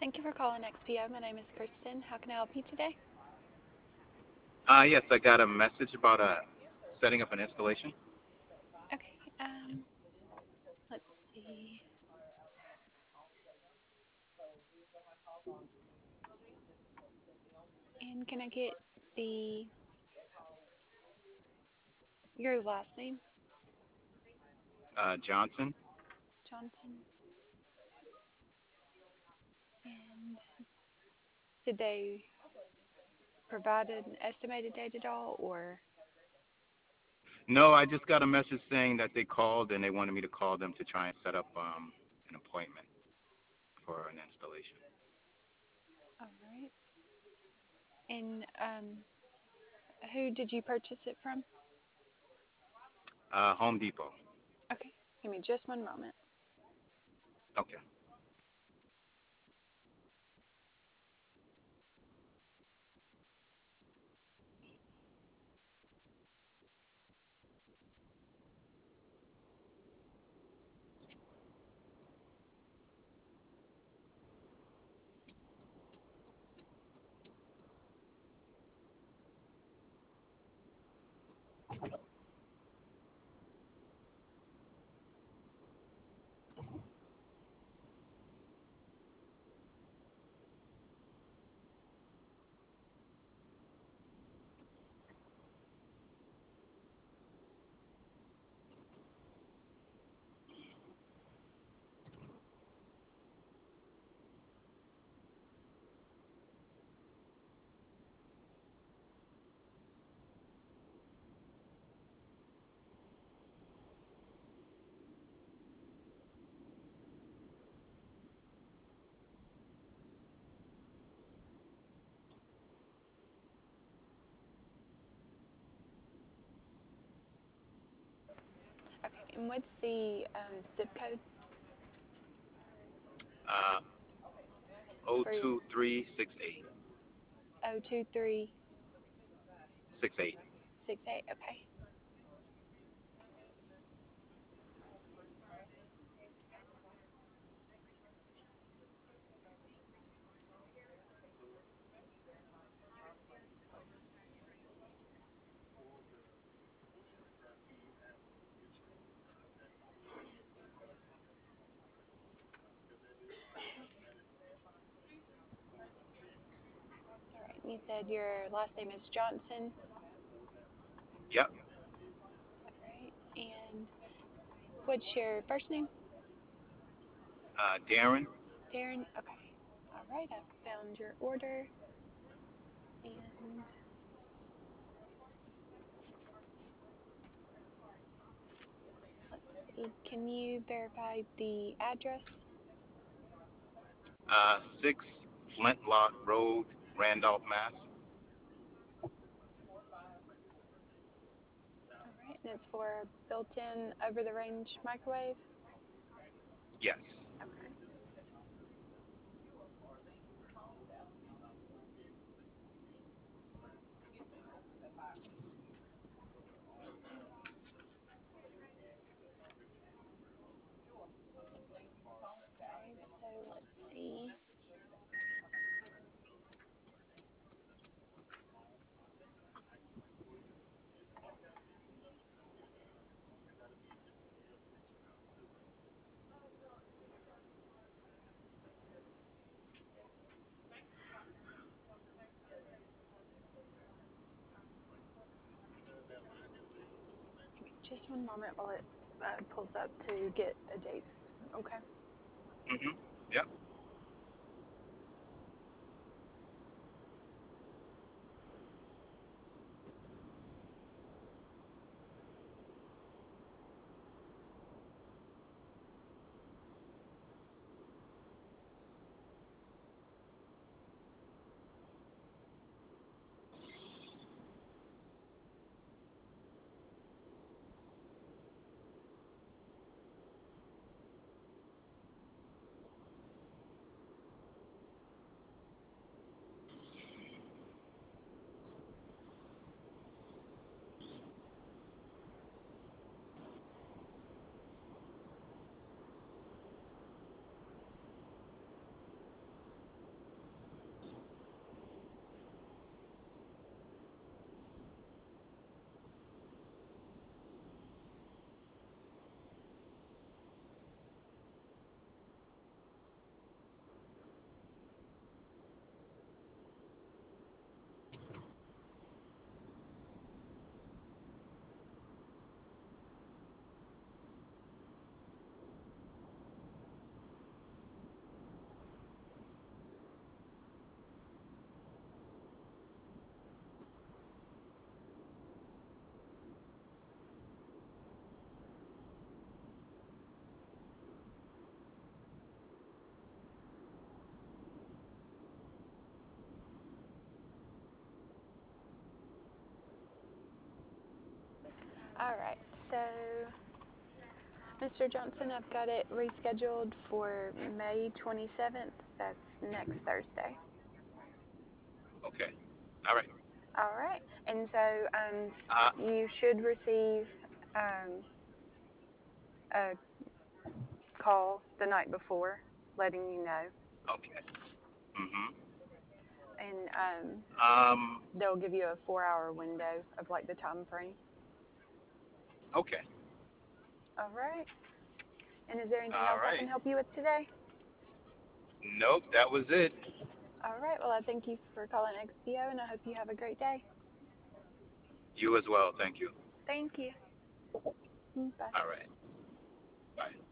Thank you for calling XPO. My name is Kristen. How can I help you today? Yes, I got a message about setting up an installation. Okay, let's see. And can I get the your last name? Johnson. Johnson. And did they provide an estimated date at all, or No, I just got a message saying that they called and they wanted me to call them to try and set up an appointment for an installation. all right? And who did you purchase it from? Home Depot. Okay, give me just one moment. Okay. Okay, and what's the zip code Uh, for your 02368. 02368? 68. Okay. All right. You said your last name is Johnson. Yep. All right. And what's your first name? Darren. Darren. Okay. All right. I found your order. And let's see. Can you verify the address? 6 Flintlock Road, Randolph, Mass. All right. And it's for a built-in over-the-range microwave. Yes. Okay. Okay. So let's see. Give me just one moment while it pulls up to get a date. Okay. Mhm. Yep. All right. So, Mr. Johnson, I've got it rescheduled for May 27th. That's next Thursday. Okay. All right. All right. And so Uh, you should receive um, a call the night before letting you know. okay. Mhm. And Um. they'll give you a 4 hour window of like the time frame. Okay. All right. And is there anything All else I can right. help you with today? Nope. That was it. All right. Well, I thank you for calling XPO and I hope you have a great day. You as well. Thank you. Thank you. Bye. All right. Bye.